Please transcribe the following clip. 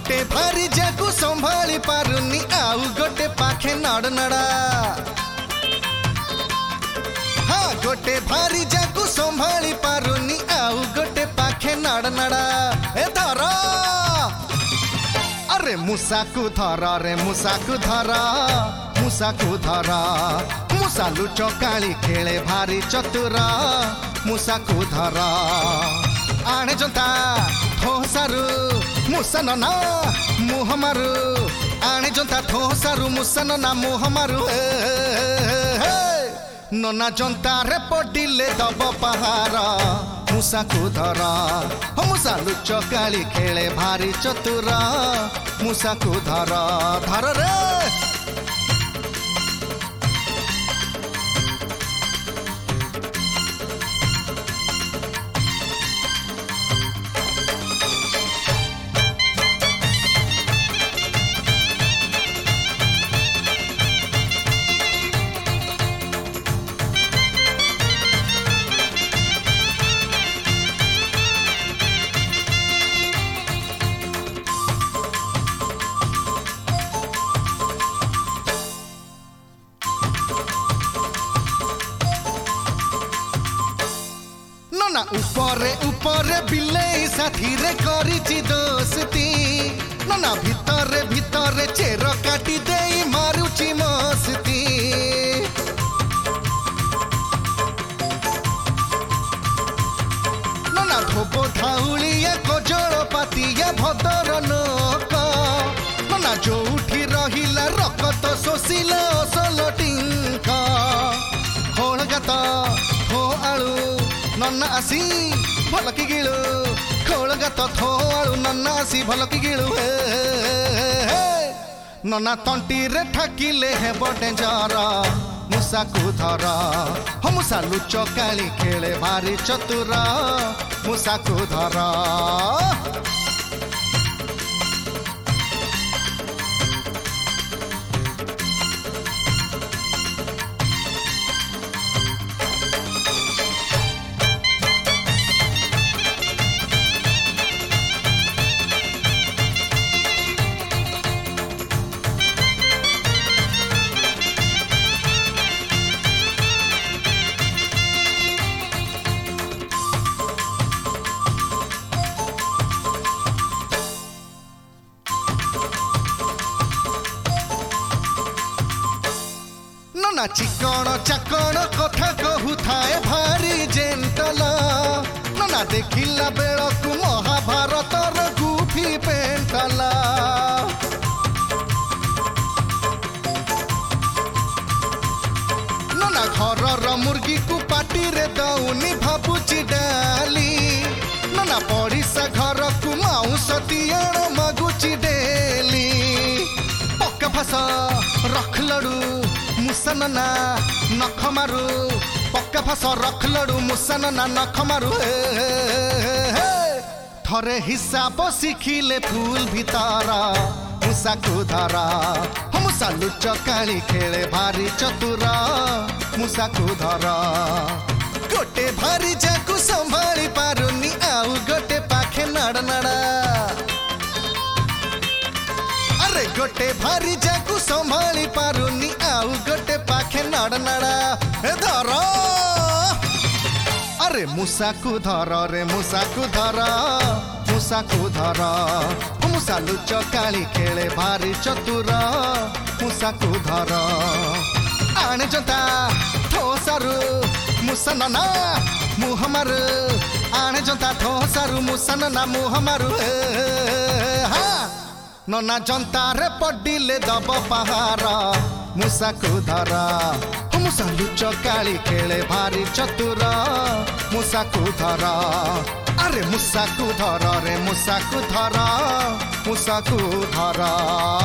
गोटे भारी जाकू संभाली पारुनी आउ गोटे पाखे नड़ नड़ा। हाँ गोटे भारी जाकू संभाली पारुनी आउ गोटे पाखे नड़ नड़ा। ए धर अरे मूसा को धर रे मूसा को धर मूसा को धर। मूसा लुचकाली खेले भारी चतुर मूसा को धर। आणे जंता ठोसारू मूसा नना मुह मारू। आणे जंता ठोसारू मूसा नना मुह मारू। नना जंता रे पडिले दब पहार मूसा को धर। मूसा लुचकाली खेले भारी चतुर मूसा को धर। धर रे ऊपरे ऊपरे बिलेई साथी रे करिछि दोस्ती। नना भितरे भितरे चेर काटी देई मारुछि मस्ती। नना धोबो धाउलिया कजळ पातिया भदर नोक। नना जोउठी रहिला रकत शोषिला असल टिंक। खोलगात थो आलू नन्ना आसी भलकी गिळू। खोलगात थो आलू नन्ना आसी भलकी गिळू। नना तंटी रे ठाकिले हेब डेंजर मूसा को धर। मूसा लुचकाली खेले भारी चतुर मूसा को धर। नना चिकण चाकण कथा कहू थाए भारी जेंटल। नना देखिला बेलकू महाभारतर गुफी पेंटल। नना घरर मुर्गी को पाटी रे दौनी भाबुची डाली। नना पड़िसा घर को माउस दियण मगुची डेली। पक्का फास रख लड़ू मूसा नना नख मारू। पक्का फास रख लड़ू मूसा नना नख मारू। थरे हिसाब शिखिले फूल भितर मूसा को धर। मूसा लुचकाली खेले भारी चतुर मूसा को धर। गोटे भारी जाकू संभाली पारुनी आउ गोटे पाखे नड़ नड़ा। अरे गोटे भारी जाकू संभाली पारुनी आउ गोटे पाखे नड़ नड़ा। धर अरे मूसा को धर रे मूसा को धर मूसा को धर। मूसा लुचकाली खेले भारी चतुर मूसा को धर। आणे जंता ठोसारू मूसा नना मुह मारू। आणे जंता ठोसारू मूसा नना मुह मारू। नना जंता रे पडिले दब पहार मूसा को धर। मूसा लुचकाली खेले भारी चतुर मूसा को धर। अरे मूसा को धर रे मूसा को धर मूसा को धर।